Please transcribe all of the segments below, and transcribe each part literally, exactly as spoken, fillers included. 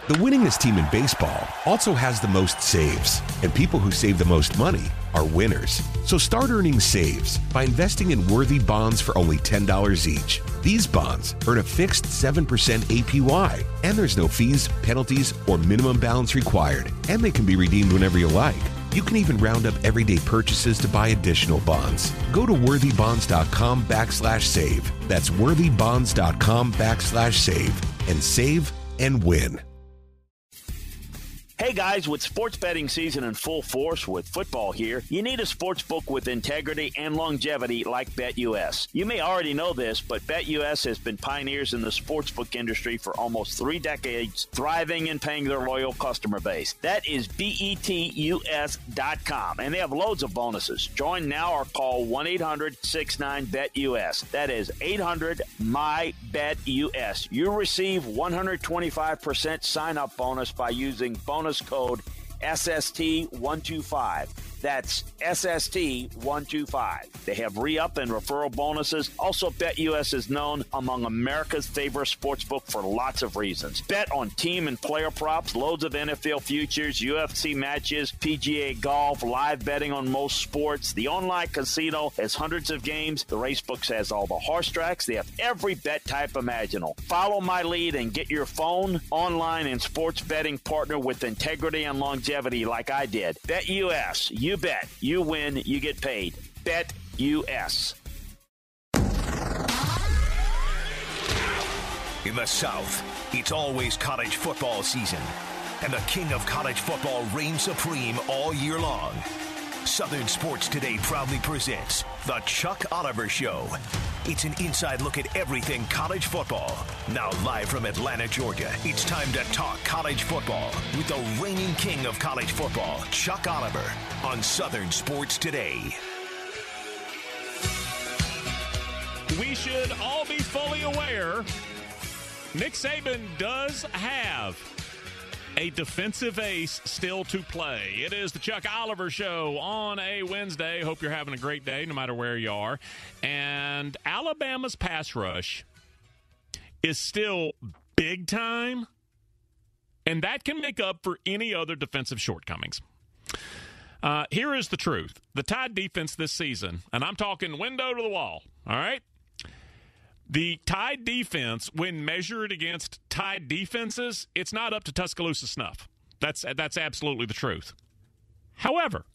The winningest team in baseball also has the most saves, and people who save the most money are winners. So start earning saves by investing in Worthy bonds for only ten dollars each. These bonds earn a fixed seven percent A P Y, and there's no fees, penalties, or minimum balance required, and they can be redeemed whenever you like. You can even round up everyday purchases to buy additional bonds. Go to worthybonds.com backslash save. That's worthybonds.com backslash save and save and win. Hey guys, with sports betting season in full force with football here, you need a sports book with integrity and longevity like BetUS. You may already know this, but BetUS has been pioneers in the sportsbook industry for almost three decades, thriving and paying their loyal customer base. That is B E T U S dot com, and they have loads of bonuses. Join now or call one eight hundred six nine bet U S. That is eight hundred M Y B E T U S. You receive one hundred twenty-five percent sign-up bonus by using bonus code S S T one two five. That's S S T one two five. They have re-up and referral bonuses. Also, BetUS is known among America's favorite sportsbook for lots of reasons. Bet on team and player props, loads of N F L futures, U F C matches, P G A golf, live betting on most sports. The online casino has hundreds of games. The racebooks has all the horse tracks. They have every bet type imaginable. Follow my lead and get your phone, online, and sports betting partner with integrity and longevity like I did. BetUS. You bet. You win. You get paid. BetUS. In the South, it's always college football season, and the king of college football reigns supreme all year long. Southern Sports Today proudly presents The Chuck Oliver Show. It's an inside look at everything college football. Now live from Atlanta, Georgia, it's time to talk college football with the reigning king of college football, Chuck Oliver, on Southern Sports Today. We should all be fully aware Nick Saban does have a defensive ace still to play. It is the Chuck Oliver Show on a Wednesday. Hope you're having a great day no matter where you are. And Alabama's pass rush is still big time, and that can make up for any other defensive shortcomings. Uh, here is the truth. The Tide defense this season, and I'm talking window to the wall, all right? The Tide defense, when measured against Tide defenses, it's not up to Tuscaloosa snuff. That's that's absolutely the truth. However,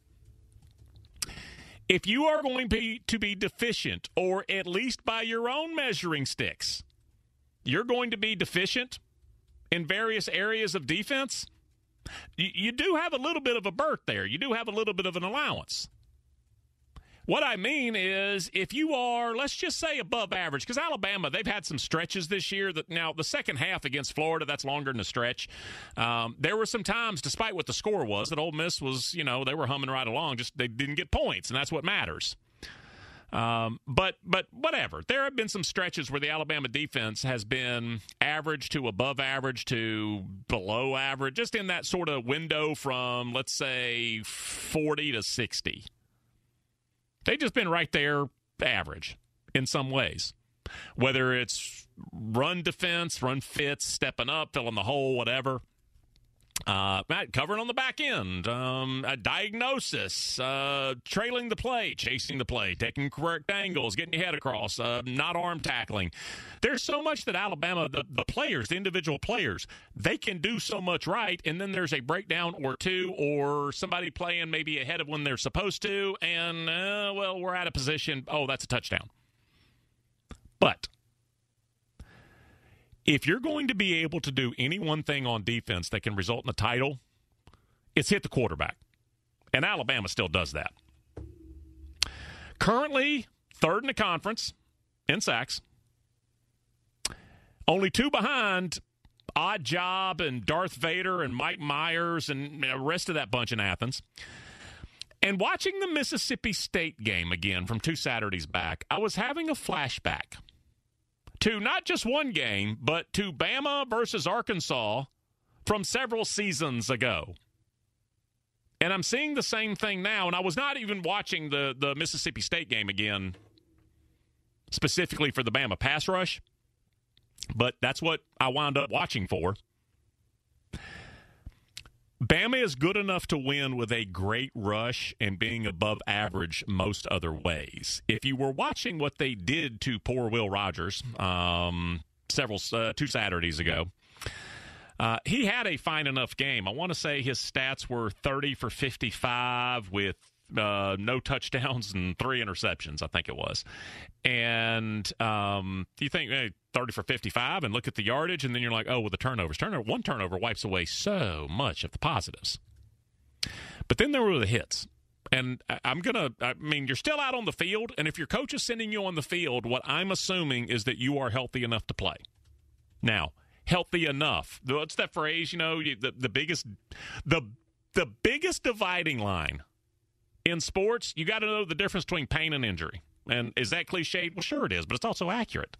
if you are going to be, to be deficient, or at least by your own measuring sticks, you're going to be deficient in various areas of defense, you, you do have a little bit of a berth there. You do have a little bit of an allowance. What I mean is, if you are, let's just say, above average, because Alabama, they've had some stretches this year. That now, the second half against Florida, that's longer than a stretch. Um, there were some times, despite what the score was, that Ole Miss was, you know, they were humming right along. Just they didn't get points, and that's what matters. Um, but but whatever. There have been some stretches where the Alabama defense has been average to above average to below average, just in that sort of window from, let's say, forty to sixty. They've just been right there average in some ways, whether it's run defense, run fits, stepping up, filling the hole, whatever. Uh, covering on the back end, um, a diagnosis, uh, trailing the play, chasing the play, taking correct angles, getting your head across, uh, not arm tackling. There's so much that Alabama, the, the players, the individual players, they can do so much right, and then there's a breakdown or two, or somebody playing maybe ahead of when they're supposed to, and, uh, well, we're out of position. Oh, that's a touchdown. But if you're going to be able to do any one thing on defense that can result in a title, it's hit the quarterback. And Alabama still does that. Currently, third in the conference in sacks. Only two behind Odd Job and Darth Vader and Mike Myers and the rest of that bunch in Athens. And watching the Mississippi State game again from two Saturdays back, I was having a flashback to not just one game, but to Bama versus Arkansas from several seasons ago. And I'm seeing the same thing now, and I was not even watching the, the Mississippi State game again specifically for the Bama pass rush, but that's what I wound up watching for. Bama is good enough to win with a great rush and being above average most other ways. If you were watching what they did to poor Will Rogers um, several uh, two Saturdays ago, uh, he had a fine enough game. I want to say his stats were thirty for fifty-five with uh, no touchdowns and three interceptions, I think it was. And um, you think, hey, thirty for fifty-five, and look at the yardage, and then you're like, oh, well, the turnovers. Turnover, one turnover wipes away so much of the positives. But then there were the hits. And I'm going to, I mean, you're still out on the field, and if your coach is sending you on the field, what I'm assuming is that you are healthy enough to play. Now, healthy enough. What's that phrase, you know, the, the biggest, the, the biggest dividing line in sports, you got to know the difference between pain and injury. And is that cliched? Well, sure it is, but it's also accurate.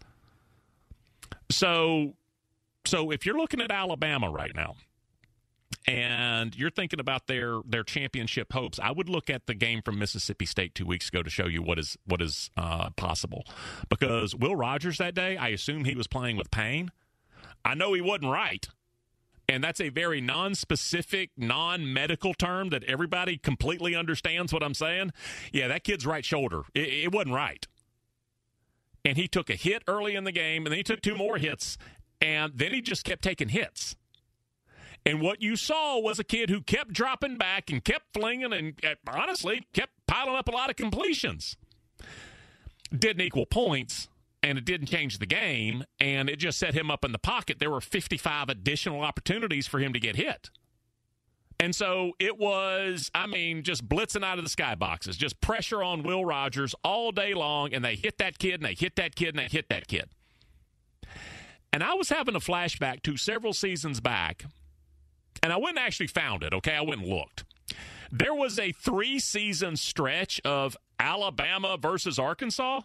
So, so if you're looking at Alabama right now and you're thinking about their their championship hopes, I would look at the game from Mississippi State two weeks ago to show you what is what is uh, possible. Because Will Rogers that day, I assume he was playing with pain. I know he wasn't right. And that's a very non-specific, non-medical term that everybody completely understands what I'm saying. Yeah, that kid's right shoulder. It, it wasn't right. And he took a hit early in the game, and then he took two more hits, and then he just kept taking hits. And what you saw was a kid who kept dropping back and kept flinging and, honestly, kept piling up a lot of completions. Didn't equal points. And it didn't change the game, and it just set him up in the pocket. There were fifty-five additional opportunities for him to get hit. And so it was, I mean, just blitzing out of the skyboxes, just pressure on Will Rogers all day long, and they hit that kid, and they hit that kid, and they hit that kid. And I was having a flashback to several seasons back, and I went and actually found it, okay? I went and looked. There was a three-season stretch of Alabama versus Arkansas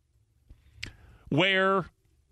where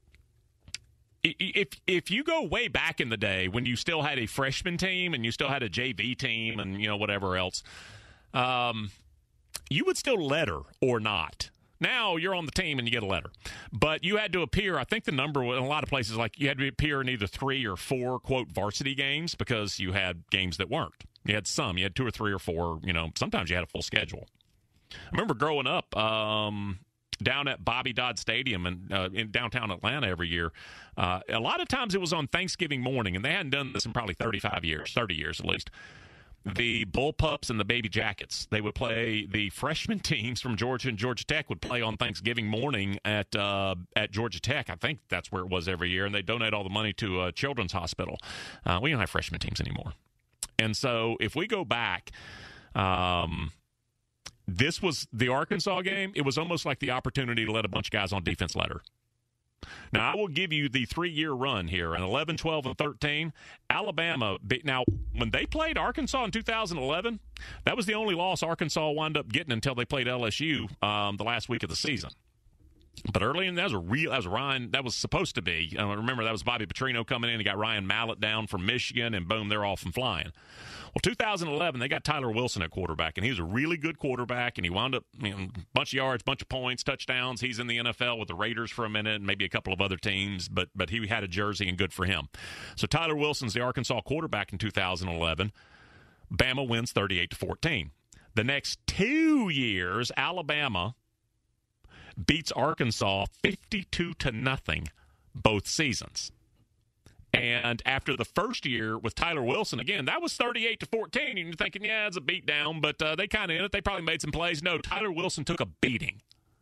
if if you go way back in the day when you still had a freshman team and you still had a J V team and, you know, whatever else, um, you would still letter or not. Now you're on the team and you get a letter. But you had to appear, I think the number in a lot of places, like you had to appear in either three or four, quote, varsity games because you had games that weren't. You had some. You had two or three or four, you know, sometimes you had a full schedule. I remember growing up, um, down at Bobby Dodd Stadium in, uh, in downtown Atlanta every year. Uh, a lot of times it was on Thanksgiving morning, and they hadn't done this in probably thirty-five years, thirty years at least. The Bullpups and the Baby Jackets, they would play, the freshman teams from Georgia and Georgia Tech would play on Thanksgiving morning at uh, at Georgia Tech. I think that's where it was every year, and they donate all the money to a children's hospital. Uh, we don't have freshman teams anymore. And so if we go back um, – this was the Arkansas game. It was almost like the opportunity to let a bunch of guys on defense letter. Now, I will give you the three-year run here, in eleven, twelve, and thirteen. Alabama, now, when they played Arkansas in two thousand eleven, that was the only loss Arkansas wound up getting until they played L S U um, the last week of the season. But early in that was a real, that was Ryan, that was supposed to be. Uh, remember, that was Bobby Petrino coming in. He got Ryan Mallett down from Michigan, and boom, they're off and flying. Well, two thousand eleven, they got Tyler Wilson at quarterback, and he was a really good quarterback, and he wound up, you know, a bunch of yards, bunch of points, touchdowns. He's in the N F L with the Raiders for a minute and maybe a couple of other teams, but but he had a jersey, and good for him. So Tyler Wilson's the Arkansas quarterback in two thousand eleven. Bama wins thirty-eight to fourteen. The next two years, Alabama beats Arkansas fifty-two to nothing both seasons. And after the first year with Tyler Wilson, again, that was thirty-eight to fourteen. And you're thinking, yeah, it's a beat down, but uh, they kind of in it. They probably made some plays. No, Tyler Wilson took a beating.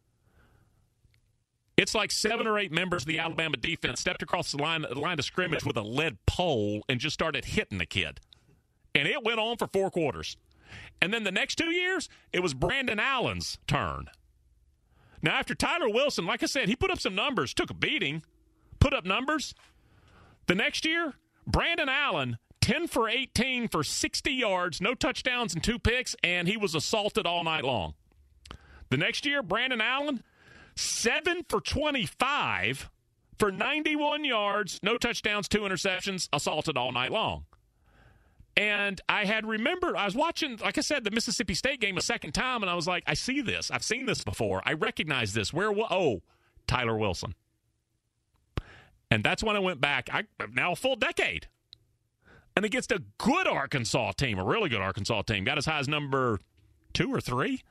It's like seven or eight members of the Alabama defense stepped across the line, the line of scrimmage with a lead pole and just started hitting the kid. And it went on for four quarters. And then the next two years, it was Brandon Allen's turn. Now, after Tyler Wilson, like I said, he put up some numbers, took a beating, put up numbers. The next year, Brandon Allen, ten for eighteen for sixty yards, no touchdowns and two picks, and he was assaulted all night long. The next year, Brandon Allen, seven for twenty-five for ninety-one yards, no touchdowns, two interceptions, assaulted all night long. And I had remembered, I was watching, like I said, the Mississippi State game a second time, and I was like, I see this. I've seen this before. I recognize this. Where, oh, Tyler Wilson. And that's when I went back, I now a full decade. And against a good Arkansas team, a really good Arkansas team, got as high as number two or three.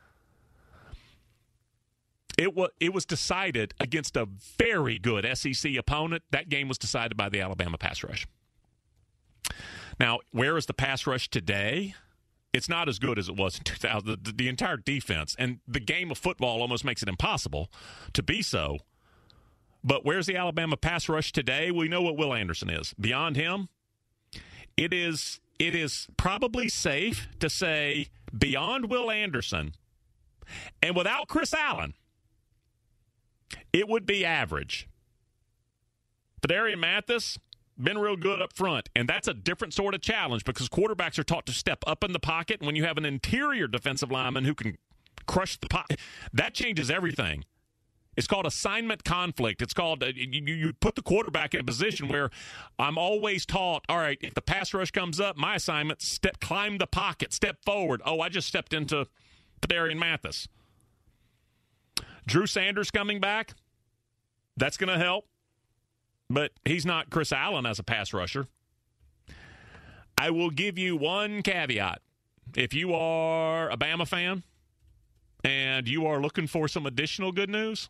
It was, it was decided against a very good S E C opponent. That game was decided by the Alabama pass rush. Now, where is the pass rush today? It's not as good as it was in two thousand. The, the entire defense and the game of football almost makes it impossible to be so. But where's the Alabama pass rush today? We know what Will Anderson is. Beyond him, it is it is probably safe to say beyond Will Anderson and without Chris Allen, it would be average. Phidarian Mathis, been real good up front, and that's a different sort of challenge because quarterbacks are taught to step up in the pocket. And when you have an interior defensive lineman who can crush the pocket, that changes everything. It's called assignment conflict. It's called, uh, you, you put the quarterback in a position where I'm always taught, all right, if the pass rush comes up, my assignment, step, climb the pocket, step forward. Oh, I just stepped into Phidarian Mathis. Drew Sanders coming back, that's going to help. But he's not Chris Allen as a pass rusher. I will give you one caveat. If you are a Bama fan and you are looking for some additional good news,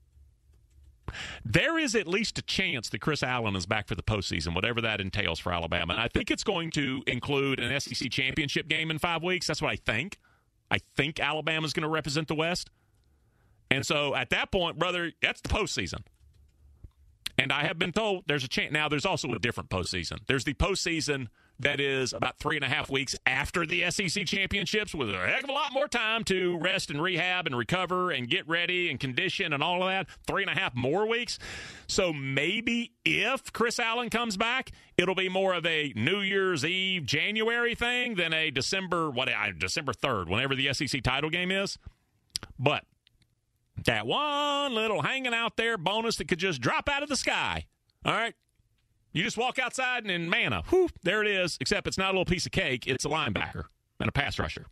there is at least a chance that Chris Allen is back for the postseason, whatever that entails for Alabama. And I think it's going to include an S E C championship game in five weeks. That's what I think. I think Alabama's going to represent the West. And so at that point, brother, that's the postseason. And I have been told there's a chance. Now, there's also a different postseason. There's the postseason that is about three and a half weeks after the S E C championships with a heck of a lot more time to rest and rehab and recover and get ready and condition and all of that. Three and a half more weeks. So maybe if Chris Allen comes back, it'll be more of a New Year's Eve, January thing than a December, what, December third, whenever the S E C title game is. But that one little hanging out there bonus that could just drop out of the sky. All right? You just walk outside and in manna, whew, there it is, except it's not a little piece of cake. It's a linebacker and a pass rusher.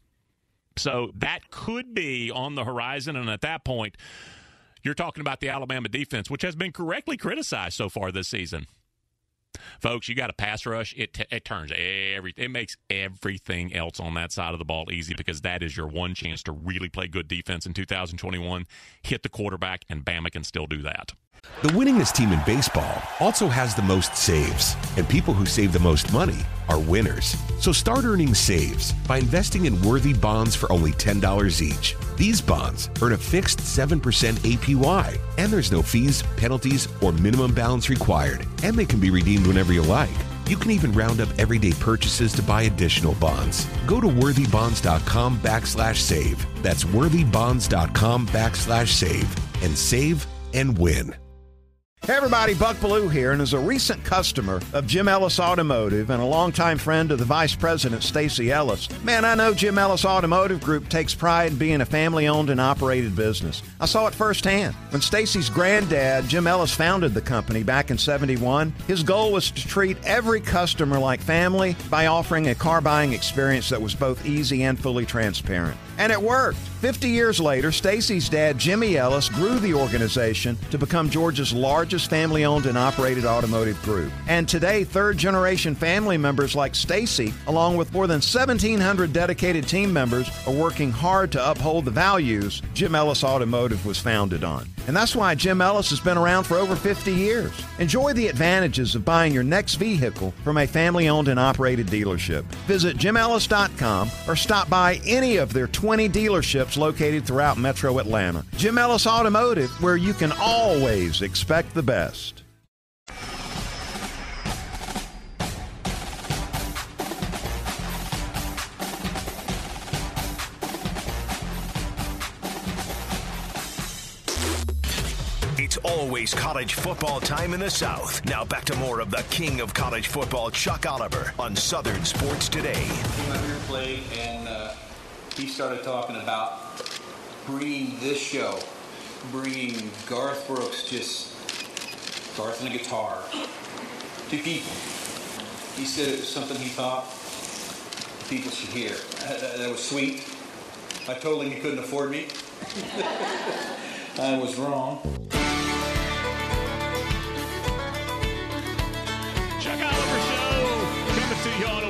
So that could be on the horizon, and at that point, you're talking about the Alabama defense, which has been correctly criticized so far this season. Folks, you got a pass rush, it t- it turns every it makes everything else on that side of the ball easy because that is your one chance to really play good defense in two thousand twenty-one. Hit the quarterback, and Bama can still do that. The winningest team in baseball also has the most saves, and people who save the most money are winners. So start earning saves by investing in worthy bonds for only ten dollars each. These bonds earn a fixed seven percent A P Y, and there's no fees, penalties, or minimum balance required, and they can be redeemed whenever you like. You can even round up everyday purchases to buy additional bonds. Go to worthybonds.com backslash save. That's worthybonds.com backslash save and save and win. Hey everybody, Buck Bellew here, and as a recent customer of Jim Ellis Automotive and a longtime friend of the Vice President, Stacy Ellis, man, I know Jim Ellis Automotive Group takes pride in being a family-owned and operated business. I saw it firsthand. When Stacy's granddad, Jim Ellis, founded the company back in seventy-one, his goal was to treat every customer like family by offering a car-buying experience that was both easy and fully transparent. And it worked. Fifty years later, Stacy's dad, Jimmy Ellis, grew the organization to become Georgia's largest family-owned and operated automotive group. And today, third-generation family members like Stacy, along with more than seventeen hundred dedicated team members, are working hard to uphold the values Jim Ellis Automotive was founded on. And that's why Jim Ellis has been around for over fifty years. Enjoy the advantages of buying your next vehicle from a family-owned and operated dealership. Visit jim ellis dot com or stop by any of their twenty dealerships located throughout Metro Atlanta. Jim Ellis Automotive, where you can always expect the best. It's always college football time in the South. Now back to more of the king of college football, Chuck Oliver, on Southern Sports Today. He came out here and played, and uh, he started talking about bringing this show, bringing Garth Brooks, just Garth and a guitar, to people. He said it was something he thought people should hear. That, that was sweet. I told him he couldn't afford me. I was wrong. Chuck Oliver Show, coming to you on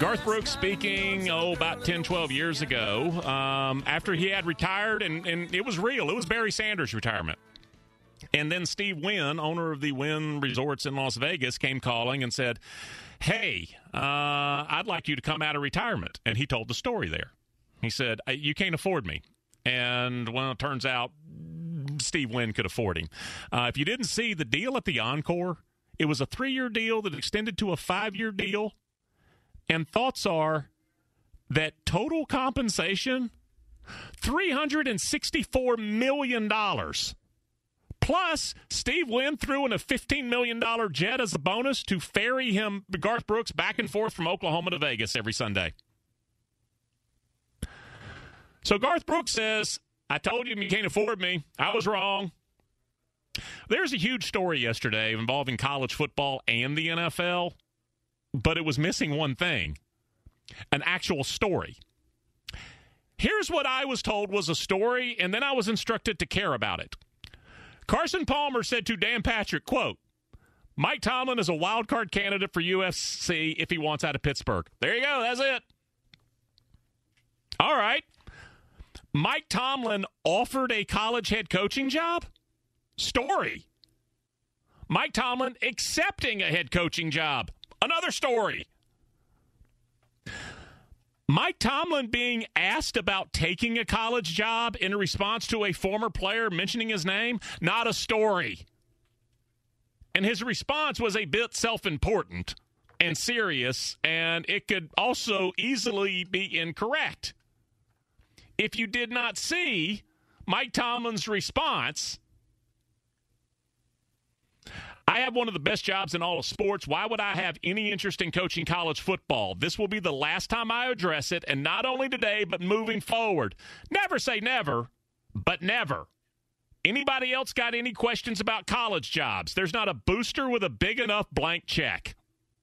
Garth Brooks speaking, oh, about ten, twelve years ago, um, after he had retired, and, and it was real. It was Barry Sanders' retirement. And then Steve Wynn, owner of the Wynn Resorts in Las Vegas, came calling and said, hey, uh, I'd like you to come out of retirement. And he told the story there. He said, you can't afford me. And, well, it turns out Steve Wynn could afford him. Uh, if you didn't see the deal at the Encore, it was a three-year deal that extended to a five-year deal. And thoughts are that total compensation, three hundred sixty-four million dollars. Plus, Steve Wynn threw in a fifteen million dollars jet as a bonus to ferry him, Garth Brooks, back and forth from Oklahoma to Vegas every Sunday. So Garth Brooks says, I told you you can't afford me. I was wrong. There's a huge story yesterday involving college football and the N F L, but it was missing one thing, an actual story. Here's what I was told was a story, and then I was instructed to care about it. Carson Palmer said to Dan Patrick, quote, Mike Tomlin is a wild card candidate for U S C if he wants out of Pittsburgh. There you go. That's it. All right. Mike Tomlin offered a college head coaching job? Story. Mike Tomlin accepting a head coaching job? Another story. Mike Tomlin being asked about taking a college job in response to a former player mentioning his name? Not a story. And his response was a bit self-important and serious, and it could also easily be incorrect. If you did not see Mike Tomlin's response, I have one of the best jobs in all of sports. Why would I have any interest in coaching college football? This will be the last time I address it, and not only today, but moving forward. Never say never, but never. Anybody else got any questions about college jobs? There's not a booster with a big enough blank check.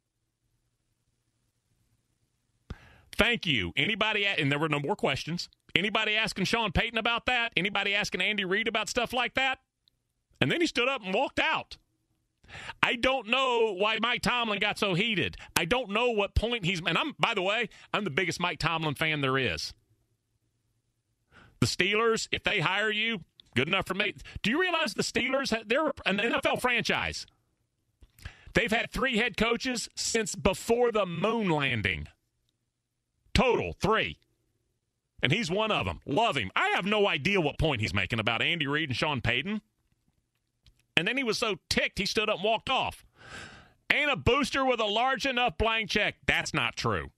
Thank you. Anybody, and there were no more questions. Anybody asking Sean Payton about that? Anybody asking Andy Reid about stuff like that? And then he stood up and walked out. I don't know why Mike Tomlin got so heated. I don't know what point he's – and I'm, by the way, I'm the biggest Mike Tomlin fan there is. The Steelers, if they hire you, good enough for me. Do you realize the Steelers, they're an N F L franchise. They've had three head coaches since before the moon landing. Total, three. And he's one of them. Love him. I have no idea what point he's making about Andy Reid and Sean Payton. And then he was so ticked, he stood up and walked off. Ain't a booster with a large enough blank check. That's not true.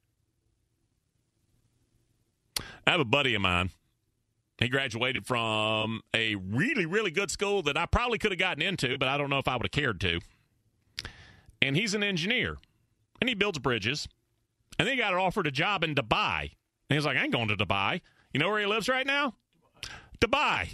I have a buddy of mine. He graduated from a really, really good school that I probably could have gotten into, but I don't know if I would have cared to. And he's an engineer. And he builds bridges. And then he got offered a job in Dubai. And he's like, I ain't going to Dubai. You know where he lives right now? Dubai.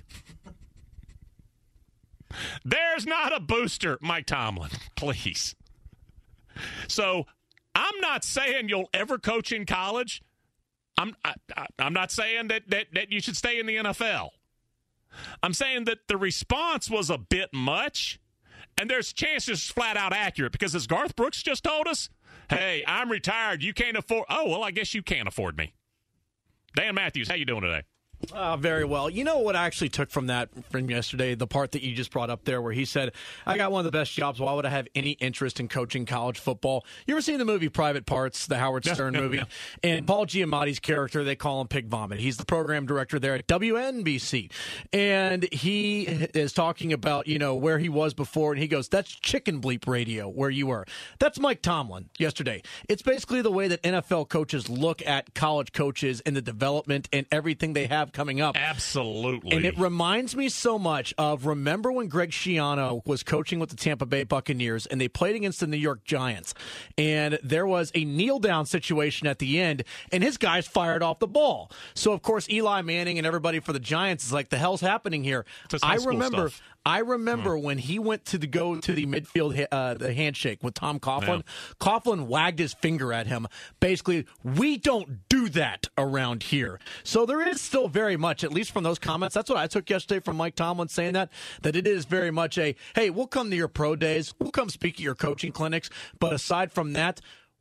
There's not a booster, Mike Tomlin. Please. So I'm not saying you'll ever coach in college. I'm I, I, I'm not saying that, that that you should stay in the N F L. I'm saying that the response was a bit much, and there's chances flat out accurate because as Garth Brooks just told us, hey, I'm retired. You can't afford. Oh, well, I guess you can't afford me. Dan Matthews, how you doing today? Uh, very well. You know what I actually took from that from yesterday, the part that you just brought up there where he said, I got one of the best jobs. Why would I have any interest in coaching college football? You ever seen the movie Private Parts, the Howard Stern yeah, movie? Yeah. And Paul Giamatti's character, they call him Pig Vomit. He's the program director there at W N B C. And he is talking about, you know, where he was before. And he goes, that's chicken bleep radio where you were. That's Mike Tomlin yesterday. It's basically the way that N F L coaches look at college coaches and the development and everything they have coming up. Absolutely. And it reminds me so much of, remember when Greg Schiano was coaching with the Tampa Bay Buccaneers and they played against the New York Giants, and there was a kneel-down situation at the end, and his guys fired off the ball. So, of course, Eli Manning and everybody for the Giants is like, the hell's happening here? I remember... Stuff. I remember when he went to the go to the midfield uh, the handshake with Tom Coughlin. Yeah. Coughlin wagged his finger at him. Basically, we don't do that around here. So there is still very much, at least from those comments, that's what I took yesterday from Mike Tomlin saying that, that it is very much a, hey, we'll come to your pro days. We'll come speak at your coaching clinics. But aside from that,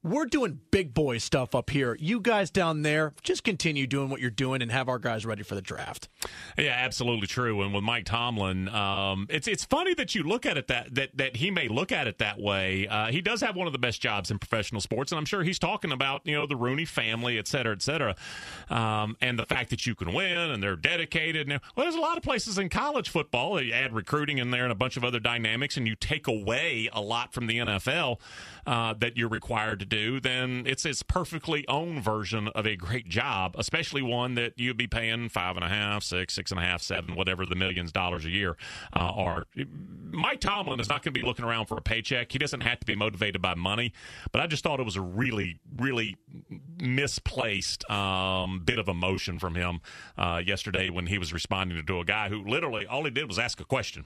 We're doing big boy stuff up here. You guys down there, just continue doing what you're doing and have our guys ready for the draft. Yeah, absolutely true. And with Mike Tomlin, um, it's it's funny that you look at it that that that he may look at it that way. Uh, he does have one of the best jobs in professional sports, and I'm sure he's talking about, you know, the Rooney family, et cetera, et cetera, um, and the fact that you can win and they're dedicated. Now, well, there's a lot of places in college football. You add recruiting in there and a bunch of other dynamics, and you take away a lot from the N F L uh, that you're required to do. Then it's its perfectly own version of a great job, especially one that you'd be paying five and a half, six, six and a half, seven, whatever the millions of dollars a year uh, are. Mike Tomlin is not going to be looking around for a paycheck. He doesn't have to be motivated by money, but I just thought it was a really, really misplaced um, bit of emotion from him uh, yesterday when he was responding to a guy who literally all he did was ask a question.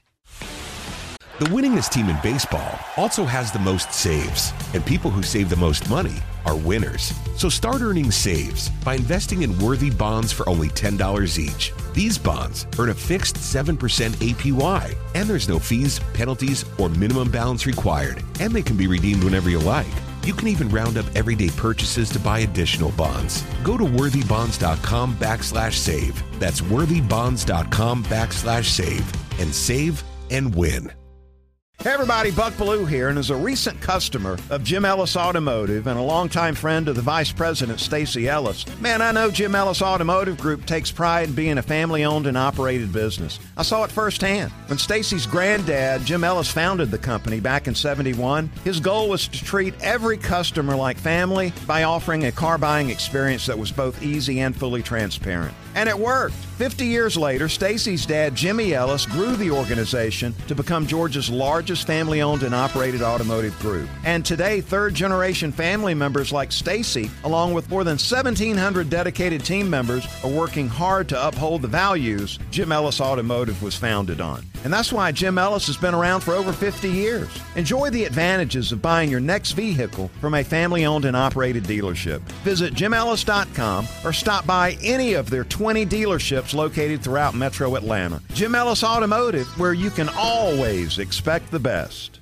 The winningest team in baseball also has the most saves, and people who save the most money are winners. So start earning saves by investing in worthy bonds for only ten dollars each. These bonds earn a fixed seven percent A P Y, and there's no fees, penalties, or minimum balance required, and they can be redeemed whenever you like. You can even round up everyday purchases to buy additional bonds. Go to worthybonds.com backslash save. That's worthybonds.com backslash save and save and win. Hey everybody, Buck Bellew here, and as a recent customer of Jim Ellis Automotive and a longtime friend of the Vice President, Stacey Ellis, man, I know Jim Ellis Automotive Group takes pride in being a family-owned and operated business. I saw it firsthand. When Stacey's granddad, Jim Ellis, founded the company back in seventy-one, his goal was to treat every customer like family by offering a car-buying experience that was both easy and fully transparent. And it worked. Fifty years later, Stacey's dad, Jimmy Ellis, grew the organization to become Georgia's largest family-owned and operated automotive group. And today, third-generation family members like Stacey, along with more than seventeen hundred dedicated team members, are working hard to uphold the values Jim Ellis Automotive was founded on. And that's why Jim Ellis has been around for over fifty years. Enjoy the advantages of buying your next vehicle from a family-owned and operated dealership. Visit jim ellis dot com or stop by any of their twenty dealerships located throughout Metro Atlanta. Jim Ellis Automotive, where you can always expect the best.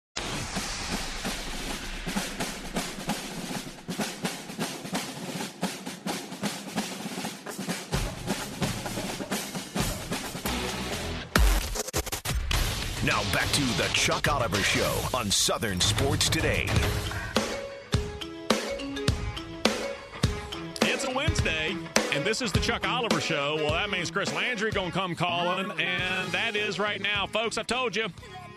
Now back to the Chuck Oliver Show on Southern Sports Today. It's a Wednesday, and this is the Chuck Oliver Show. Well, that means Chris Landry going to come calling, and that is right now. Folks, I've told you,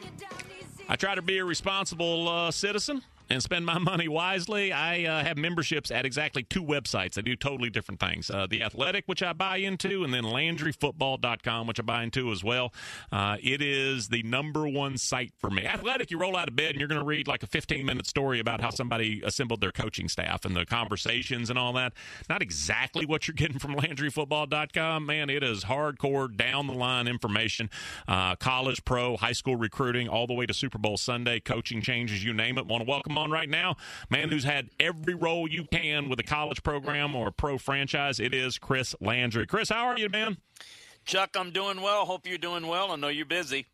I try to be a responsible uh, citizen and spend my money wisely. I uh, have memberships at exactly two websites. I do totally different things. Uh, the Athletic, which I buy into, and then Landry Football dot com, which I buy into as well. Uh, it is the number one site for me. Athletic, you roll out of bed and you're going to read like a fifteen-minute story about how somebody assembled their coaching staff and the conversations and all that. Not exactly what you're getting from Landry Football dot com. Man, it is hardcore, down-the-line information. Uh, college, pro, high school recruiting, all the way to Super Bowl Sunday, coaching changes, you name it. Want to welcome on right now, man who's had every role you can with a college program or a pro franchise. It is Chris Landry. Chris, how are you, man? Chuck, I'm doing well. Hope you're doing well. I know you're busy.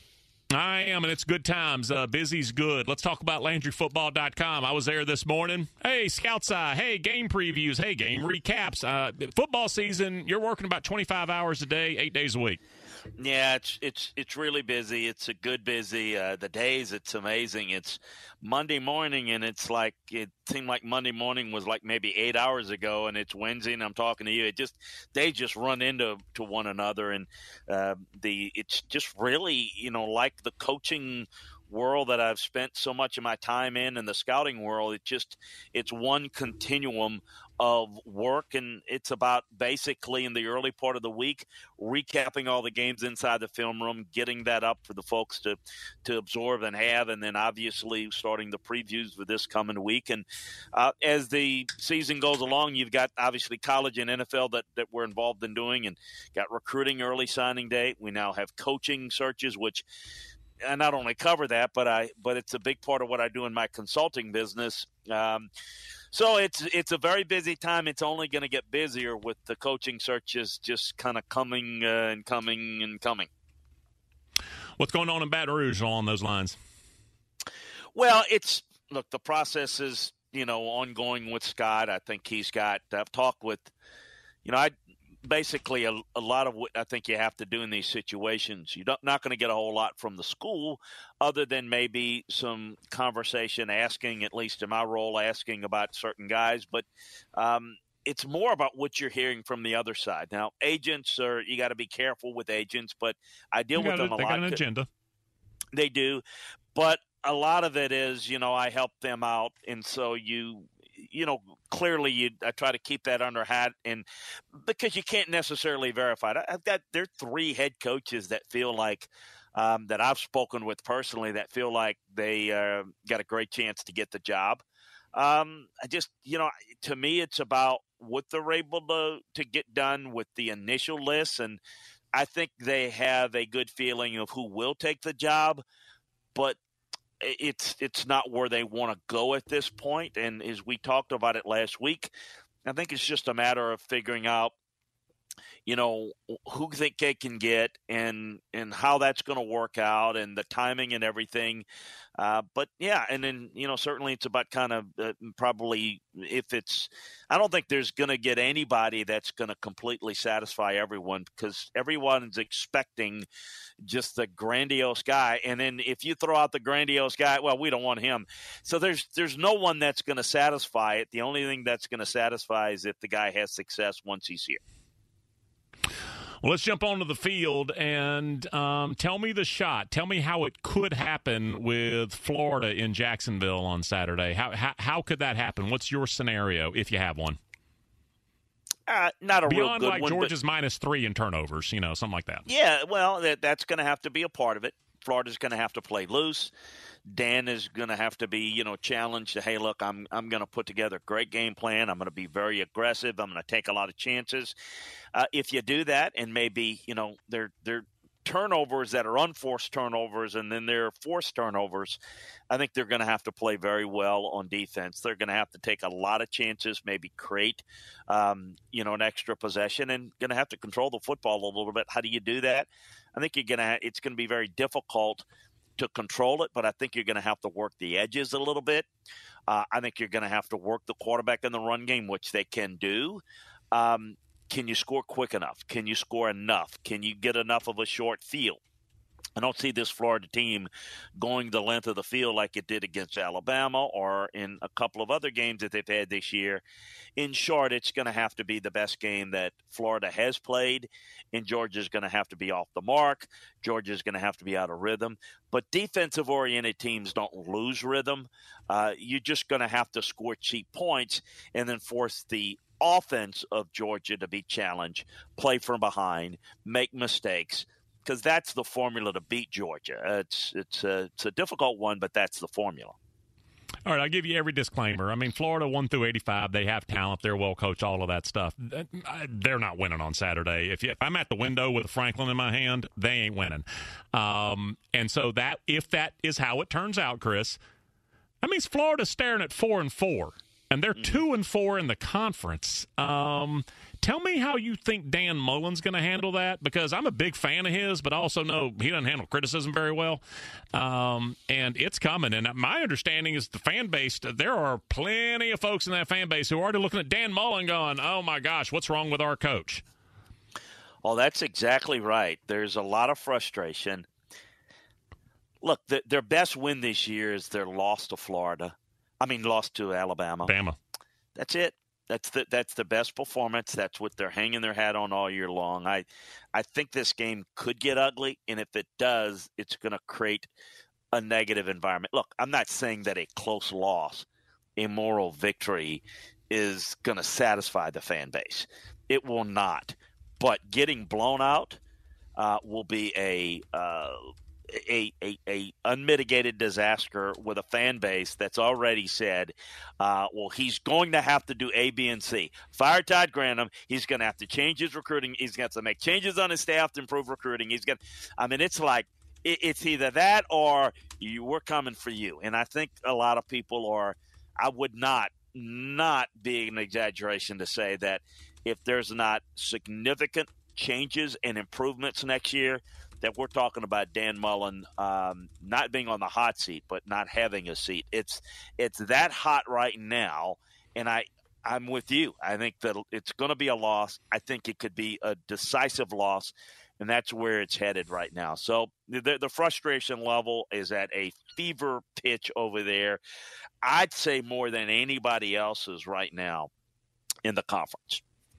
I am, and it's good times. Uh, busy's good. Let's talk about Landry Football dot com. I was there this morning. Hey, Scouts Eye. Hey, game previews. Hey, game recaps. Uh, football season, you're working about twenty-five hours a day, eight days a week. Yeah, it's it's it's really busy. It's a good busy. Uh, the days, it's amazing. It's Monday morning, and it's like it seemed like Monday morning was like maybe eight hours ago, and it's Wednesday, and I'm talking to you. It just they just run into to one another, and uh, the it's just really you know like the coaching world that I've spent so much of my time in, and the scouting world. It just it's one continuum of work, and it's about basically in the early part of the week recapping all the games inside the film room, getting that up for the folks to to absorb and have, and then obviously starting the previews for this coming week. And uh, as the season goes along, you've got obviously college and N F L that, that we're involved in doing, and got recruiting early signing day. We now have coaching searches, which I not only cover that, but I but it's a big part of what I do in my consulting business. Um, So it's it's a very busy time. It's only going to get busier with the coaching searches just kind of coming uh, and coming and coming. What's going on in Baton Rouge along those lines? Well, it's look, the process is you know, ongoing with Scott. I think he's got – I've talked with – you know, I basically a, a lot of what I think you have to do in these situations. You're not going to get a whole lot from the school other than maybe some conversation asking, at least in my role, asking about certain guys. But um, it's more about what you're hearing from the other side. Now, agents are – you got to be careful with agents, but I deal you with them a, a lot. They got an agenda. They do. But a lot of it is, you know, I help them out. And so you – you know, clearly you, I try to keep that under hat, and because you can't necessarily verify it. I've got, there are three head coaches that feel like, um, that I've spoken with personally that feel like they uh, got a great chance to get the job. Um, I just, you know, to me, it's about what they're able to, to get done with the initial list. And I think they have a good feeling of who will take the job, but it's it's not where they want to go at this point. And as we talked about it last week, I think it's just a matter of figuring out, you know, who think they can get and and how that's going to work out and the timing and everything. Uh, but, yeah, and then, you know, certainly it's about kind of uh, probably if it's – I don't think there's going to get anybody that's going to completely satisfy everyone because everyone's expecting just the grandiose guy. And then if you throw out the grandiose guy, well, we don't want him. So there's there's no one that's going to satisfy it. The only thing that's going to satisfy is if the guy has success once he's here. Well, let's jump onto the field and um, tell me the shot. Tell me how it could happen with Florida in Jacksonville on Saturday. How how, how could that happen? What's your scenario if you have one? Uh, not a Beyond real good like one. Georgia's but, minus three in turnovers, you know, something like that. Yeah, well, that, that's going to have to be a part of it. Florida's going to have to play loose. Dan is going to have to be, you know, challenged to, hey, look, I'm I'm going to put together a great game plan. I'm going to be very aggressive. I'm going to take a lot of chances. Uh, if you do that, and maybe, you know, they're they're turnovers that are unforced turnovers, and then they're forced turnovers, I think they're going to have to play very well on defense. They're going to have to take a lot of chances, maybe create, um, you know, an extra possession, and going to have to control the football a little bit. How do you do that? I think you're going to. It's going to be very difficult to control it, but I think you're going to have to work the edges a little bit. Uh, I think you're going to have to work the quarterback in the run game, which they can do. Um, can you score quick enough? Can you score enough? Can you get enough of a short field? I don't see this Florida team going the length of the field like it did against Alabama or in a couple of other games that they've had this year. In short, it's going to have to be the best game that Florida has played, and Georgia's going to have to be off the mark. Georgia's going to have to be out of rhythm. But defensive-oriented teams don't lose rhythm. Uh, you're just going to have to score cheap points and then force the offense of Georgia to be challenged, play from behind, make mistakes, because that's the formula to beat Georgia. Uh, it's it's a, it's a difficult one, but that's the formula. All right, I'll give you every disclaimer. I mean, Florida one through eighty-five, they have talent. They're well coached, all of that stuff. They're not winning on Saturday. If, you, if I'm at the window with a Franklin in my hand, they ain't winning. Um, and so that if that is how it turns out, Chris, that means Florida's staring at four and four. And they're two and four in the conference. Um, tell me how you think Dan Mullen's going to handle that, because I'm a big fan of his, but I also know he doesn't handle criticism very well. Um, and it's coming. And my understanding is the fan base, there are plenty of folks in that fan base who are already looking at Dan Mullen going, oh, my gosh, what's wrong with our coach? Well, that's exactly right. There's a lot of frustration. Look, the, their best win this year is their loss to Florida. I mean, lost to Alabama. Bama. That's it. That's the that's the best performance. That's what they're hanging their hat on all year long. I I think this game could get ugly, and if it does, it's going to create a negative environment. Look, I'm not saying that a close loss, a moral victory, is going to satisfy the fan base. It will not. But getting blown out uh, will be a uh, A, a, a unmitigated disaster with a fan base that's already said, uh, well, he's going to have to do A, B, and C. Fire Todd Grantham. He's going to have to change his recruiting. He's going to have to make changes on his staff to improve recruiting. He's going. I mean, it's like it, it's either that or you, we're coming for you. And I think a lot of people are. I would not not be an exaggeration to say that if there's not significant changes and improvements next year, that we're talking about Dan Mullen um, not being on the hot seat, but not having a seat. It's it's that hot right now, and I, I'm with you. I think that it's going to be a loss. I think it could be a decisive loss, and that's where it's headed right now. So the, the frustration level is at a fever pitch over there. I'd say more than anybody else's right now in the conference.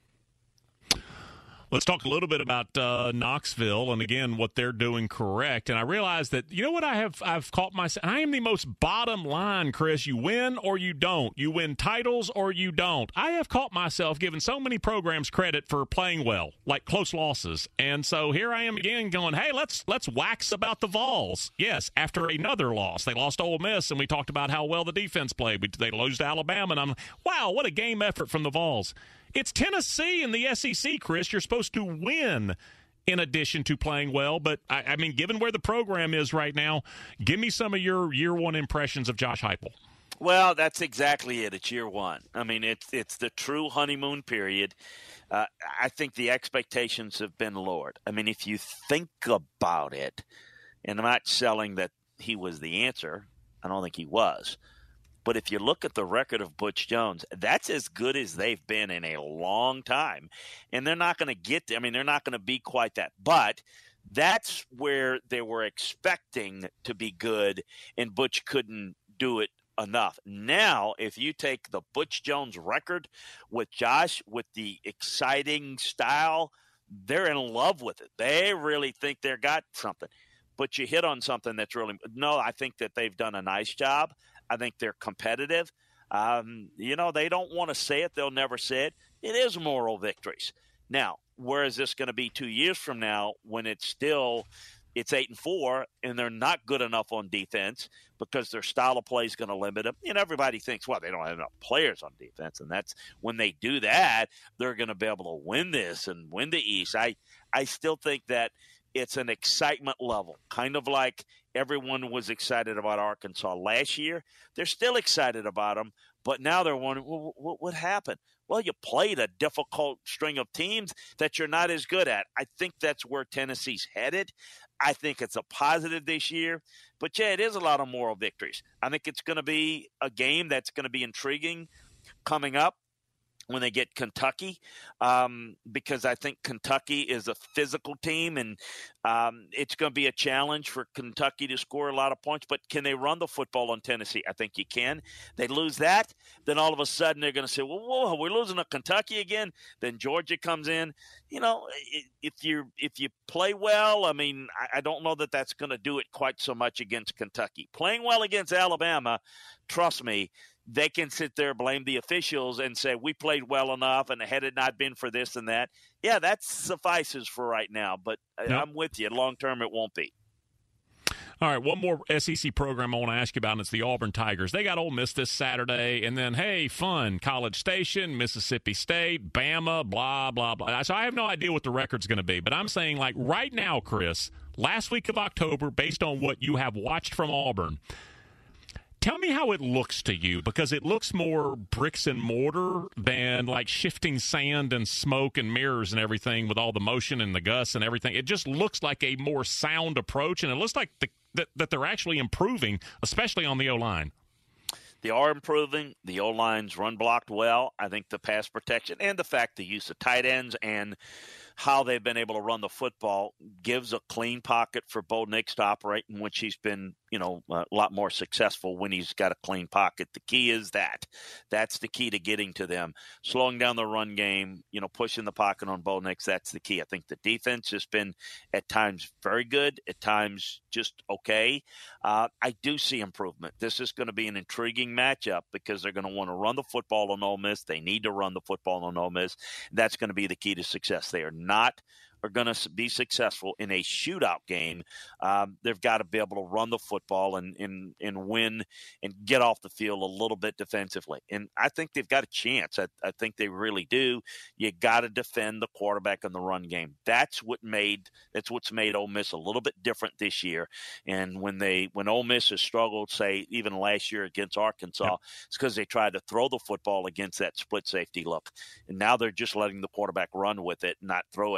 Let's talk a little bit about uh, Knoxville and, again, what they're doing correct. And I realize that, you know what I have I've caught myself? I am the most bottom line, Chris. You win or you don't. You win titles or you don't. I have caught myself giving so many programs credit for playing well, like close losses. And so here I am again going, hey, let's let's wax about the Vols. Yes, after another loss. They lost to Ole Miss, and we talked about how well the defense played. We, they lost to Alabama, and I'm wow, what a game effort from the Vols. It's Tennessee in the S E C, Chris. You're supposed to win in addition to playing well. But, I, I mean, given where the program is right now, give me some of your year one impressions of Josh Heupel. Well, that's exactly it. It's year one. I mean, it's it's the true honeymoon period. Uh, I think the expectations have been lowered. I mean, if you think about it, and I'm not selling that he was the answer. I don't think he was. But if you look at the record of Butch Jones, that's as good as they've been in a long time. And they're not going to get – I mean, they're not going to be quite that. But that's where they were expecting to be good, and Butch couldn't do it enough. Now, if you take the Butch Jones record with Josh, with the exciting style, they're in love with it. They really think they've got something. But you hit on something that's really – no, I think that they've done a nice job. I think they're competitive. Um, you know, they don't want to say it. They'll never say it. It is moral victories. Now, where is this going to be two years from now when it's still it's eight and four and they're not good enough on defense because their style of play is going to limit them? And everybody thinks, well, they don't have enough players on defense. And that's when they do that, they're going to be able to win this and win the East. I, I still think that it's an excitement level, kind of like everyone was excited about Arkansas last year. They're still excited about them, but now they're wondering, well, what, what happened? Well, you played a difficult string of teams that you're not as good at. I think that's where Tennessee's headed. I think it's a positive this year. But, yeah, it is a lot of moral victories. I think it's going to be a game that's going to be intriguing coming up when they get Kentucky, um, because I think Kentucky is a physical team, and um, it's going to be a challenge for Kentucky to score a lot of points. But can they run the football on Tennessee? I think you can. They lose that, then all of a sudden they're going to say, well, whoa, we're losing to Kentucky again. Then Georgia comes in. You know, if you if you play well, I mean, I, I don't know that that's going to do it quite so much against Kentucky. Playing well against Alabama, trust me, they can sit there, blame the officials, and say, we played well enough, and had it not been for this and that. Yeah, that suffices for right now, but yep. I'm with you. Long term, it won't be. All right, one more S E C program I want to ask you about, and it's the Auburn Tigers. They got Ole Miss this Saturday, and then, hey, fun, College Station, Mississippi State, Bama, blah, blah, blah. So I have no idea what the record's going to be, but I'm saying, like, right now, Chris, last week of October, based on what you have watched from Auburn, tell me how it looks to you, because it looks more bricks and mortar than like shifting sand and smoke and mirrors and everything with all the motion and the gusts and everything. It just looks like a more sound approach, and it looks like the, that, that they're actually improving, especially on the O-line. They are improving. The O-line's run blocked well. I think the pass protection and the fact the use of tight ends and how they've been able to run the football gives a clean pocket for Bo Nix to operate in, which he's been, you know, a lot more successful when he's got a clean pocket. The key is that. That's the key to getting to them. Slowing down the run game, you know, pushing the pocket on Bo Nix, that's the key. I think the defense has been at times very good, at times just okay. Uh, I do see improvement. This is going to be an intriguing matchup because they're going to want to run the football on Ole Miss. They need to run the football on Ole Miss. That's going to be the key to success. They are not are going to be successful in a shootout game. Um, they've got to be able to run the football and, and, and win and get off the field a little bit defensively. And I think they've got a chance. I, I think they really do. You got to defend the quarterback in the run game. That's what made that's what's made Ole Miss a little bit different this year. And when they when Ole Miss has struggled, say even last year against Arkansas, yep. it's because they tried to throw the football against that split safety look. And now they're just letting the quarterback run with it, not throw it. So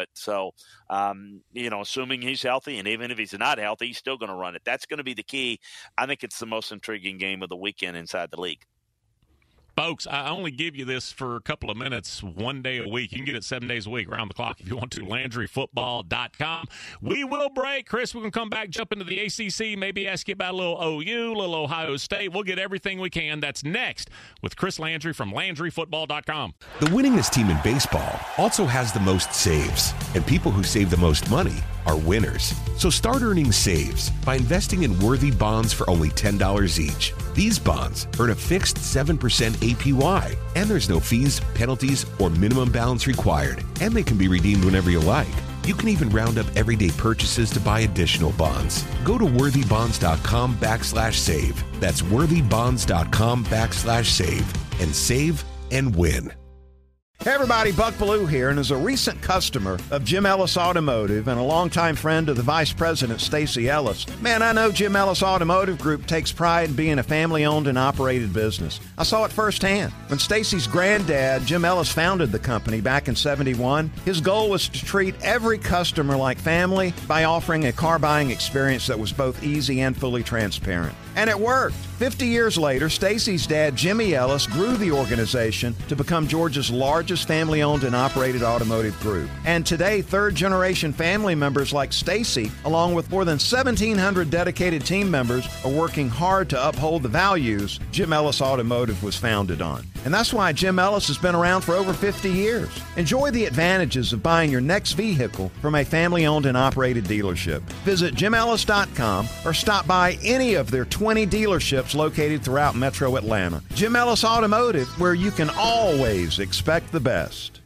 So, um, you know, assuming he's healthy, and even if he's not healthy, he's still going to run it. That's going to be the key. I think it's the most intriguing game of the weekend inside the league. Folks, I only give you this for a couple of minutes, one day a week. You can get it seven days a week, around the clock, if you want to. Landry Football dot com. We will break. Chris, we're going to come back, jump into the A C C, maybe ask you about a little O U, a little Ohio State. We'll get everything we can. That's next with Chris Landry from Landry Football dot com. The winningest team in baseball also has the most saves, and people who save the most money are winners. So start earning saves by investing in worthy bonds for only ten dollars each. These bonds earn a fixed seven percent A P Y, and there's no fees, penalties, or minimum balance required, and they can be redeemed whenever you like. You can even round up everyday purchases to buy additional bonds. Go to worthy bonds dot com backslash save. That's worthy bonds dot com backslash save, and save and win. Hey everybody, Buck Bellew here, and as a recent customer of Jim Ellis Automotive and a longtime friend of the Vice President, Stacey Ellis, man, I know Jim Ellis Automotive Group takes pride in being a family-owned and operated business. I saw it firsthand. When Stacey's granddad, Jim Ellis, founded the company back in seventy-one, his goal was to treat every customer like family by offering a car buying experience that was both easy and fully transparent. And it worked. Fifty years later, Stacey's dad, Jimmy Ellis, grew the organization to become Georgia's largest family-owned and operated automotive group. And today, third-generation family members like Stacey, along with more than seventeen hundred dedicated team members, are working hard to uphold the values Jim Ellis Automotive was founded on. And that's why Jim Ellis has been around for over fifty years. Enjoy the advantages of buying your next vehicle from a family-owned and operated dealership. Visit Jim Ellis dot com or stop by any of their twenty dealerships located throughout Metro Atlanta. Jim Ellis Automotive, where you can always expect the best.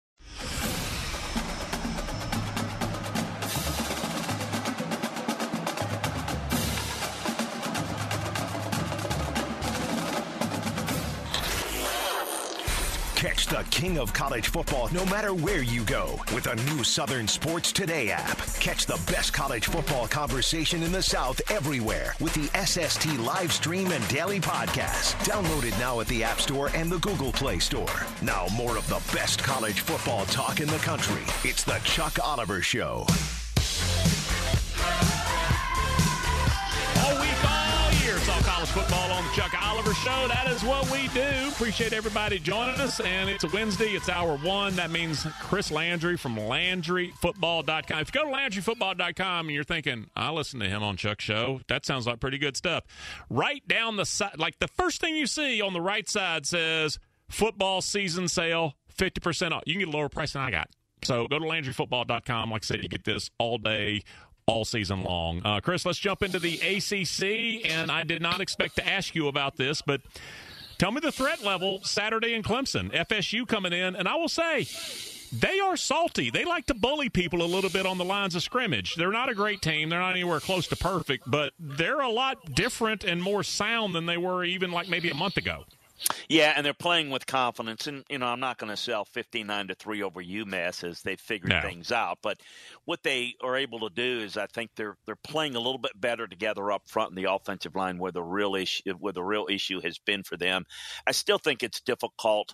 Catch the king of college football no matter where you go with the new Southern Sports Today app. Catch the best college football conversation in the South everywhere with the S S T live stream and daily podcast. Download it now at the App Store and the Google Play Store. Now more of the best college football talk in the country. It's the Chuck Oliver Show. All week, all year, it's all college football on the Chuck Oliver Show. That is what we do. Appreciate everybody joining us. And it's a Wednesday. It's hour one. That means Chris Landry from Landry Football dot com. If you go to Landry Football dot com and you're thinking, I listen to him on Chuck's show, that sounds like pretty good stuff. Right down the side, like the first thing you see on the right side says football season sale, fifty percent off. You can get a lower price than I got. So go to Landry Football dot com. Like I said, you get this all day, all season long. Uh, Chris, let's jump into the A C C, and I did not expect to ask you about this, but tell me the threat level Saturday in Clemson. F S U coming in, and I will say they are salty. They like to bully people a little bit on the lines of scrimmage. They're not a great team. They're not anywhere close to perfect, but they're a lot different and more sound than they were even like maybe a month ago. Yeah, and they're playing with confidence. And, you know, I'm not going to sell fifty-nine to three over UMass as they figured No. things out. But what they are able to do is I think they're they're playing a little bit better together up front in the offensive line where the real issue, where the real issue has been for them. I still think it's difficult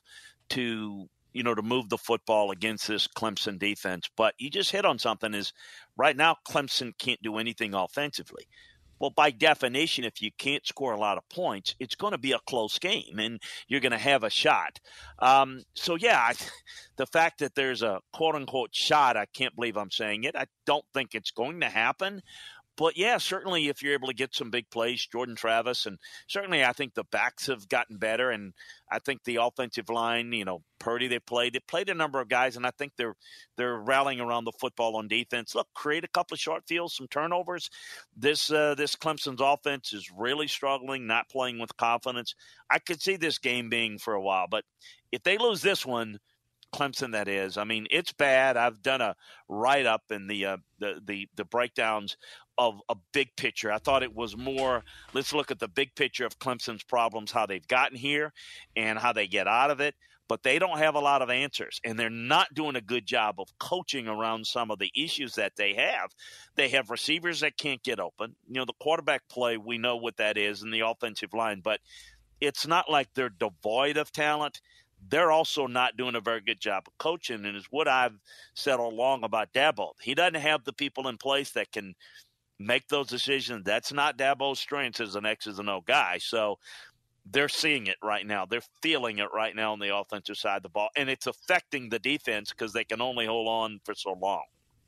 to – you know, to move the football against this Clemson defense. But you just hit on something is right now Clemson can't do anything offensively. Well, by definition, if you can't score a lot of points, it's going to be a close game, and you're going to have a shot. Um, so, yeah, I, the fact that there's a quote-unquote shot, I can't believe I'm saying it. I don't think it's going to happen. But, yeah, certainly if you're able to get some big plays, Jordan Travis, and certainly I think the backs have gotten better, and I think the offensive line, you know, Purdy, they played. They played a number of guys, and I think they're they're rallying around the football on defense. Look, create a couple of short fields, some turnovers. This uh, this Clemson's offense is really struggling, not playing with confidence. I could see this game being for a while, but if they lose this one, Clemson, that is. I mean, it's bad. I've done a write-up in the, uh, the the the breakdowns of a big picture. I thought it was more, let's look at the big picture of Clemson's problems, how they've gotten here and how they get out of it. But they don't have a lot of answers, and they're not doing a good job of coaching around some of the issues that they have. They have receivers that can't get open. You know, the quarterback play, we know what that is, in the offensive line, but it's not like they're devoid of talent. they're also not doing a very good job of coaching, and is what I've said all along about Dabo. He doesn't have the people in place that can make those decisions. That's not Dabo's strength as an X's and O guy. So they're seeing it right now. They're feeling it right now on the offensive side of the ball, and it's affecting the defense because they can only hold on for so long.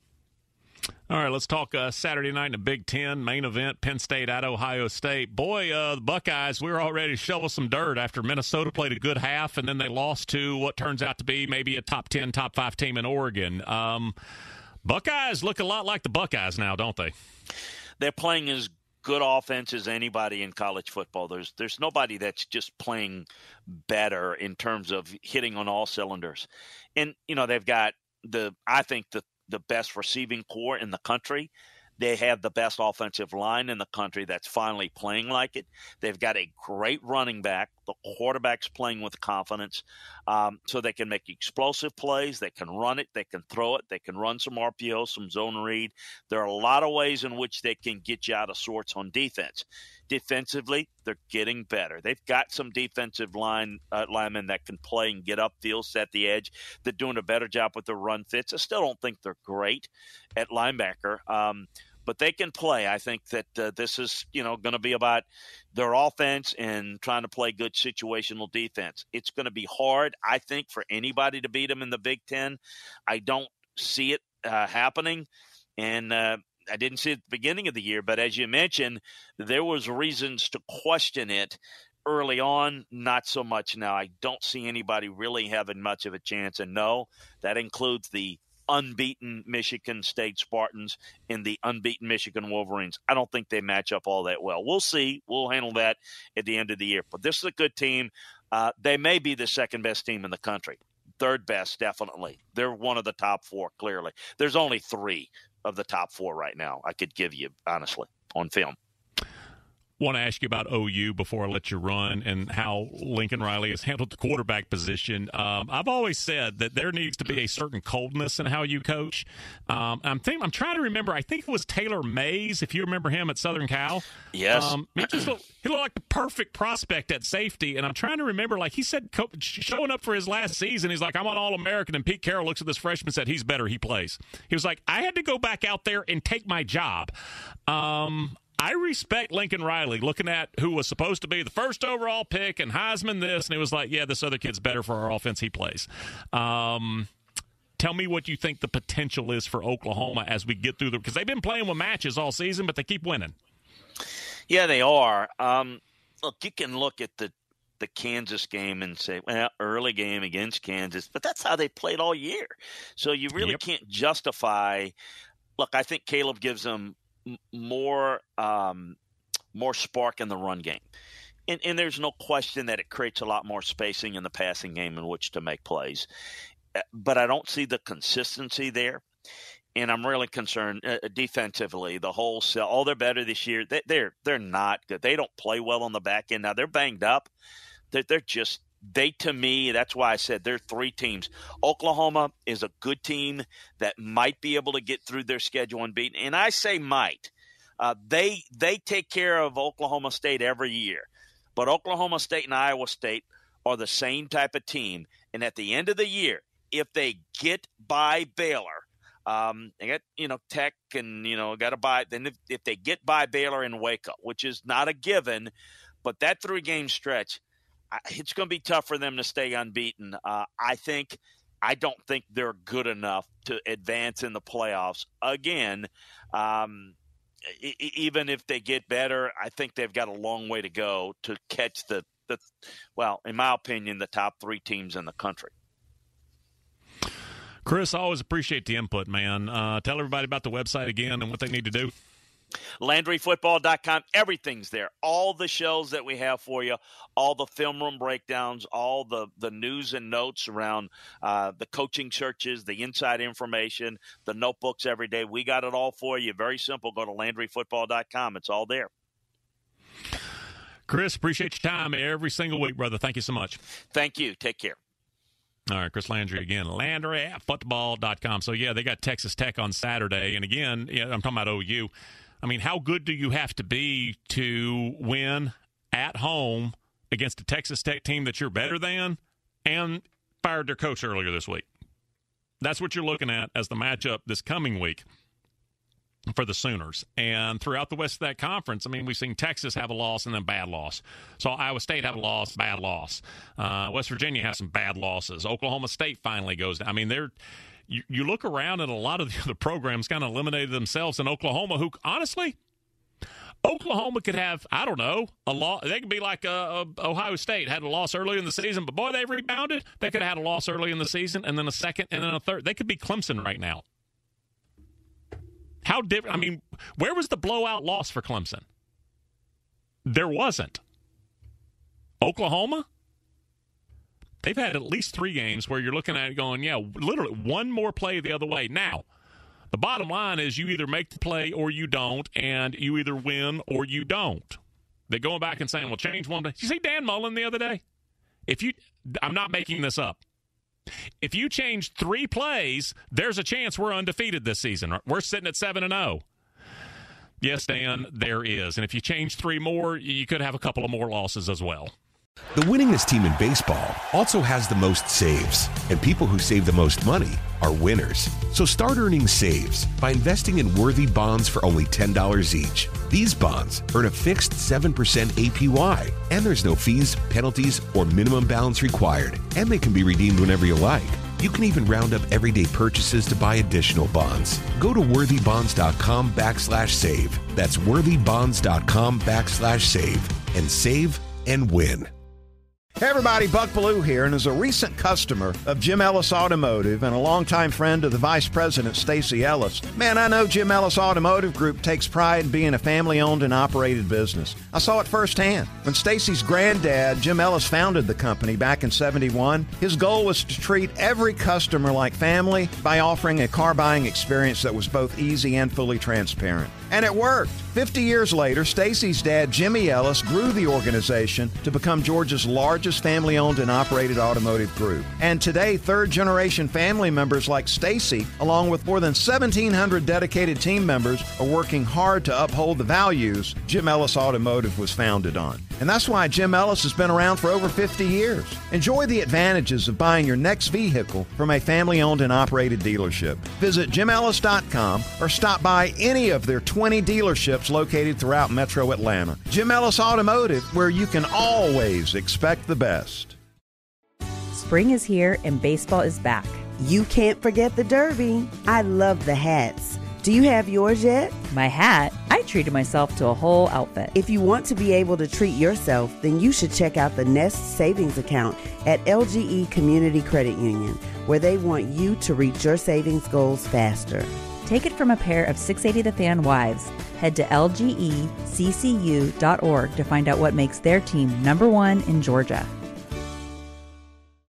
All right, let's talk uh, Saturday night in the Big Ten main event, Penn State at Ohio State. Boy, uh, the Buckeyes, we were all ready to shovel some dirt after Minnesota played a good half, and then they lost to what turns out to be maybe a top ten, top five team in Oregon. Um, Buckeyes look a lot like the Buckeyes now, don't they? They're playing as good offense as anybody in college football. There's there's nobody that's just playing better in terms of hitting on all cylinders. And, you know, they've got the, I think, the the best receiving core in the country. They have the best offensive line in the country that's finally playing like it. They've got a great running back. The quarterback's playing with confidence, um, so they can make explosive plays. They can run it. They can throw it. They can run some R P O, some zone read. There are a lot of ways in which they can get you out of sorts on defense. Defensively, they're getting better. They've got some defensive line uh, linemen that can play and get upfield, set the edge. They're doing a better job with their run fits. I still don't think they're great at linebacker, um, but they can play. I think that uh, this is, you know, going to be about their offense and trying to play good situational defense. It's going to be hard, I think, for anybody to beat them in the Big Ten. I don't see it uh, happening, and uh, I didn't see it at the beginning of the year, but as you mentioned, there was reasons to question it early on, not so much now. I don't see anybody really having much of a chance, and no, that includes the unbeaten Michigan State Spartans and the unbeaten Michigan Wolverines. I don't think they match up all that well. We'll see. We'll handle that at the end of the year. But this is a good team. Uh, they may be the second best team in the country. Third best, definitely. They're one of the top four, clearly. There's only three of the top four right now I could give you, honestly, on film. Want to ask you about O U before I let you run and how Lincoln Riley has handled the quarterback position. Um, I've always said that there needs to be a certain coldness in how you coach. Um, I'm thinking, I'm trying to remember. I think it was Taylor Mays, if you remember him at Southern Cal. Yes, um, he just looked, he looked like the perfect prospect at safety. And I'm trying to remember, like he said, co- showing up for his last season, he's like, "I'm an All-American," and Pete Carroll looks at this freshman and said, "He's better. He plays." He was like, "I had to go back out there and take my job." Um, I respect Lincoln Riley looking at who was supposed to be the first overall pick and Heisman this, and it was like, yeah, this other kid's better for our offense. He plays. Um, tell me what you think the potential is for Oklahoma as we get through the – because they've been playing with matches all season, but they keep winning. Yeah, they are. Um, look, you can look at the, the Kansas game and say, well, early game against Kansas, but that's how they played all year. So you really yep. can't justify – look, I think Caleb gives them – more um, more spark in the run game. And, and there's no question that it creates a lot more spacing in the passing game in which to make plays. But I don't see the consistency there. And I'm really concerned uh, defensively. The whole – oh, they're better this year. They, they're they're not good. They don't play well on the back end. Now, they're banged up. They're, they're just – They, to me, that's why I said there are three teams. Oklahoma is a good team that might be able to get through their schedule and beat. And I say might. Uh, they they take care of Oklahoma State every year. But Oklahoma State and Iowa State are the same type of team. And at the end of the year, if they get by Baylor, um, they got, you know, Tech and, you know, got to buy. Then if, if they get by Baylor and Waco, which is not a given, but that three-game stretch, it's going to be tough for them to stay unbeaten. Uh, I think I don't think they're good enough to advance in the playoffs. Again, um, e- even if they get better, I think they've got a long way to go to catch the, the well, in my opinion, the top three teams in the country. Chris, I always appreciate the input, man. Uh, tell everybody about the website again and what they need to do. Landry Football dot com, everything's there. All the shows that we have for you, all the film room breakdowns, all the, the news and notes around uh, the coaching searches, the inside information, the notebooks every day. We got it all for you. Very simple. Go to Landry Football dot com. It's all there. Chris, appreciate your time every single week, brother. Thank you so much. Thank you. Take care. All right, Chris Landry again, Landry at football dot com. So, yeah, they got Texas Tech on Saturday. And, again, yeah, I'm talking about O U. I mean, how good do you have to be to win at home against a Texas Tech team that you're better than? and fired their coach earlier this week. That's what you're looking at as the matchup this coming week for the Sooners. And throughout the rest of that conference, I mean, we've seen Texas have a loss and then bad loss. So Iowa State have a loss, bad loss. Uh, West Virginia has some bad losses. Oklahoma State finally goes down. I mean, they're you, you look around and a lot of the other programs kind of eliminated themselves in Oklahoma, who, honestly, Oklahoma could have, I don't know, a loss. They could be like uh, Ohio State, had a loss early in the season, but, boy, they rebounded. They could have had a loss early in the season and then a second and then a third. They could be Clemson right now. How different? I mean, where was the blowout loss for Clemson? There wasn't. Oklahoma? They've had at least three games where you're looking at it going, yeah, literally one more play the other way. Now, the bottom line is you either make the play or you don't, and you either win or you don't. They're going back and saying, well, change one. Did you see Dan Mullen the other day? If you, I'm not making this up. If you change three plays, there's a chance we're undefeated this season. We're sitting at seven and oh. Yes, Dan, there is. And if you change three more, you could have a couple of more losses as well. The winningest team in baseball also has the most saves, and people who save the most money are winners. So start earning saves by investing in worthy bonds for only ten dollars each. These bonds earn a fixed seven percent A P Y, and there's no fees, penalties, or minimum balance required, and they can be redeemed whenever you like. You can even round up everyday purchases to buy additional bonds. Go to worthybonds.com backslash save. That's worthybonds.com backslash save and save and win. Hey everybody, Buck Bellew here, and as a recent customer of Jim Ellis Automotive and a longtime friend of the Vice President, Stacey Ellis, man, I know Jim Ellis Automotive Group takes pride in being a family-owned and operated business. I saw it firsthand. When Stacey's granddad, Jim Ellis, founded the company back in seventy-one, his goal was to treat every customer like family by offering a car buying experience that was both easy and fully transparent. And it worked. Fifty years later, Stacey's dad, Jimmy Ellis, grew the organization to become Georgia's largest family-owned and operated automotive group. And today, third-generation family members like Stacey, along with more than seventeen hundred dedicated team members, are working hard to uphold the values Jim Ellis Automotive was founded on. And that's why Jim Ellis has been around for over fifty years. Enjoy the advantages of buying your next vehicle from a family-owned and operated dealership. Visit jim ellis dot com or stop by any of their twenty dealerships located throughout Metro Atlanta. Jim Ellis Automotive, where you can always expect the best. Spring is here and baseball is back. You can't forget the Derby. I love the hats. Do you have yours yet? My hat? I treated myself to a whole outfit. If you want to be able to treat yourself, then you should check out the Nest Savings Account at L G E Community Credit Union, where they want you to reach your savings goals faster. Take it from a pair of six eighty The Fan wives. Head to L G E C C U dot org to find out what makes their team number one in Georgia.